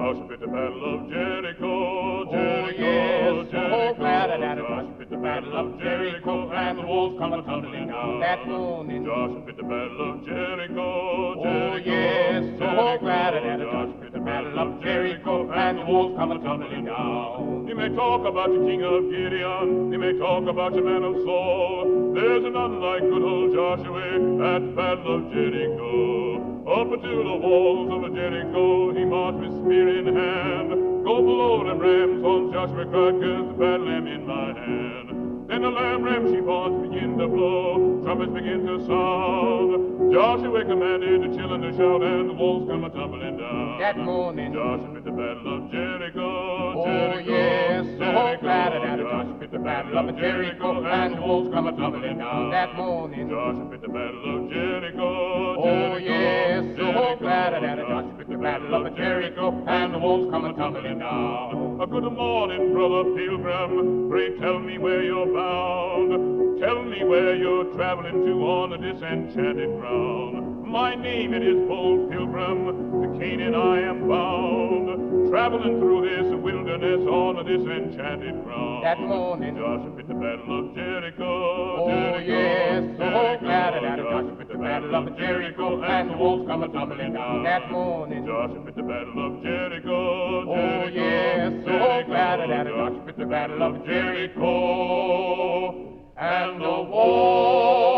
Joshua fit the battle of Jericho, Oh, Jericho, yes, Jericho. oh, glad at it. Joshua fit the battle of Jericho, and the walls come a-tumbling down. That morning. Joshua fit the battle of Jericho, Oh, Jericho, yes, so glad at it. Joshua fit the battle of Jericho, and the walls come a-tumbling down. You may talk about your king of Gideon, you may talk about your man of Saul. There's none like good old Joshua at the battle of Jericho. Up to the walls of Jericho, he marched with spear in hand. Go below them rams on Joshua cried, 'cause the battle am in my hand. Then the lamb sheep horns begin to blow, trumpets begin to sound. Joshua commanded the children to shout, and the walls come a-tumbling down. That morning. Joshua fit the battle of Jericho, Oh, Jericho, yes, so Jericho. glad at it. Joshua fit the battle of Jericho, and the walls come a-tumbling down. That morning. Joshua fit the battle of Jericho, Oh, Jericho, yes, so Jericho. glad at it. Joshua fit the battle of Jericho, and the walls come a-tumbling down. A good morning, brother pilgrim. Pray tell me where you're bound. Tell me where you're traveling to on this enchanted ground. My name it is Bold Pilgrim, to Canaan I am bound. Traveling through this wilderness on this enchanted ground. That morning. Joshua fit the battle of Jericho, Oh, Jericho, yes, so Jericho. glad at it. Joshua fit the battle of Jericho, and the walls come a-tumbling down. That morning. Joshua fit the battle of Jericho, Oh, Jericho, yes, so Jericho. glad at it. Joshua fit the battle of Jericho, and the walls